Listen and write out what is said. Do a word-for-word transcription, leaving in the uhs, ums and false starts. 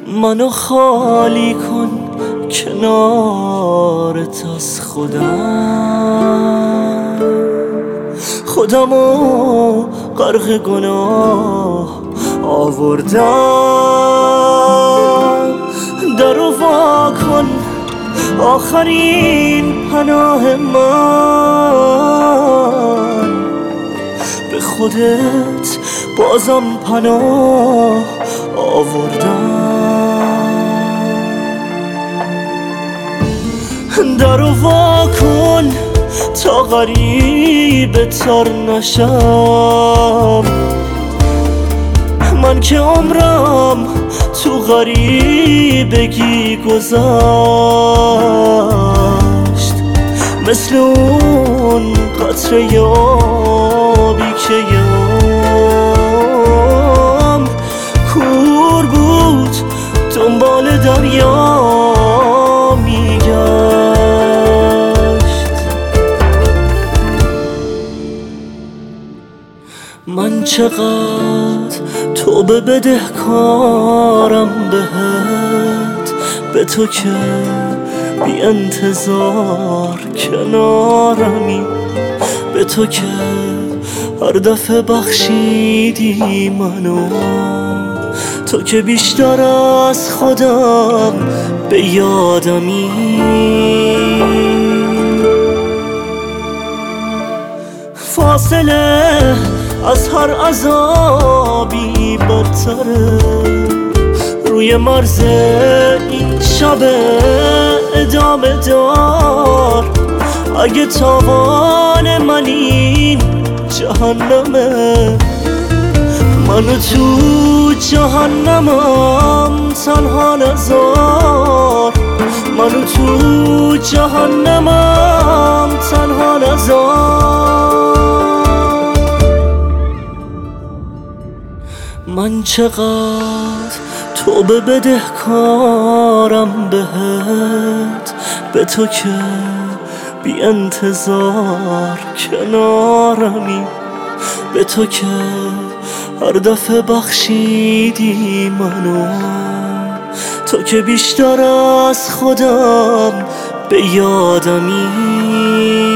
منو خالی کن کنارت از خودم، خودمو غرق گناه آوردم. درو وا کن آخرین پناه من، به خودت بازم پناه آوردم. درو وا کن تا غریب تر نشم، من که عمرم تو غریبگی گذشت. مثل اون قطره آبی که یام کور بود دنبال دریا میگشت. من چقدر توبه بدهکارم بهت، به تو که بی انتظار کنارمی، به تو که هر دفعه بخشیدی منو، تو که بیشتر از خودم به یادمی. فاصله از هر عذابی بدتره، روی مرز این شب ادامه دار. اگه تاوان من این جهنمه، منو تو جهنمم تنها نذار، منو تو جهنمم تنها نذار. من چقدر توبه بدهکارم بهت، به تو که بی انتظار کنارمی، به تو که هر دفعه بخشیدی منو، تو که بیشتر از خودم به یادمی.